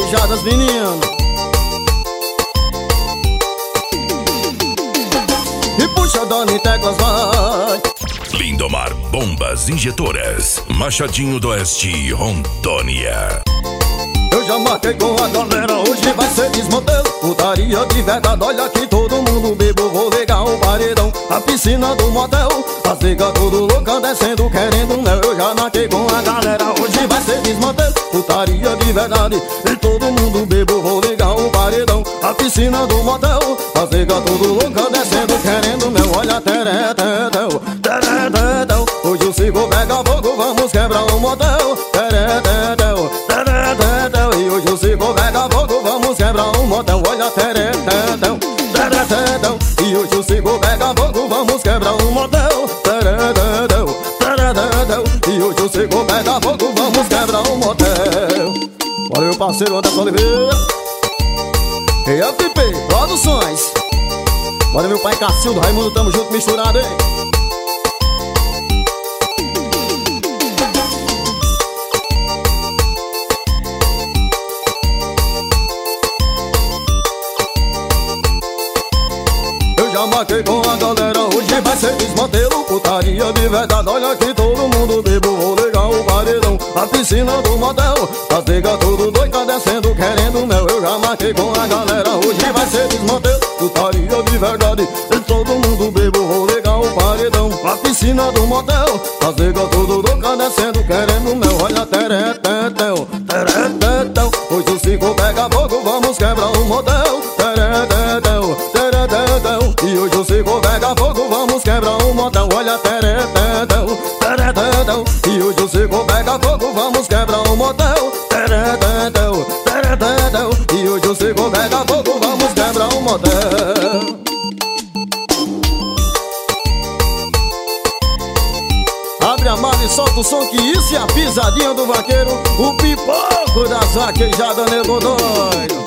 vaquejadas, menino. E puxa Dani Teclas, vai. Lindomar Bombas Injetoras, Machadinho do Oeste, Rondônia. Eu já marquei com a galera, hoje vai ser desmantelo. Putaria de verdade, olha que todo mundo bebo. Vou ligar o paredão, a piscina do motel. As nega tudo louca descendo, querendo mel. Eu já marquei com a galera, hoje vai ser desmantelo. Putaria de verdade, e todo mundo bebo. Vou ligar o paredão, a piscina do motel. As nega tudo louca descendo, querendo mel. Olha, teretetel, teretetel. Hoje o cigo pega fogo, vamos quebrar o motel. Teretetel, teretetel. E hoje o cigo pega fogo, vamos quebrar o motel. Olha, teretetel, teretetel. E hoje o cigo pega fogo, vamos quebrar o motel. Teretetel, teretetel. E hoje o cigo pega fogo, vamos quebrar o motel. Olha meu parceiro Anderson Oliveira e FP Produções. Bora meu pai Cacildo, Raimundo, tamo junto, misturado, hein? Eu já marquei com a galera, hoje vai ser desmantelo. Putaria de verdade, olha que todo mundo bebo. Vou ligar o paredão, a piscina do motel. As nega tudo doida descendo, querendo mel. Eu já marquei com a galera, hoje vai ser desmantelo. Putaria de verdade, e todo mundo bebo. Vou ligar o paredão, a piscina do motel. As nega tudo louca descendo, querendo mel. Olha, teretetel, teretetel. Hoje o cico pega fogo, vamos quebrar o motel. Teretetel, teretetel. E hoje o cico pega fogo, vamos quebrar o motel. Olha, teretetel, teretetel. E hoje o cico pega fogo, vamos quebrar o motel. Teretetel, teretetel. E hoje o cico pega fogo, vamos quebrar o motel. Abre a mala e solta o som, que isso é a pisadinha do vaqueiro. O pipoco das vaquejadas, nego doido.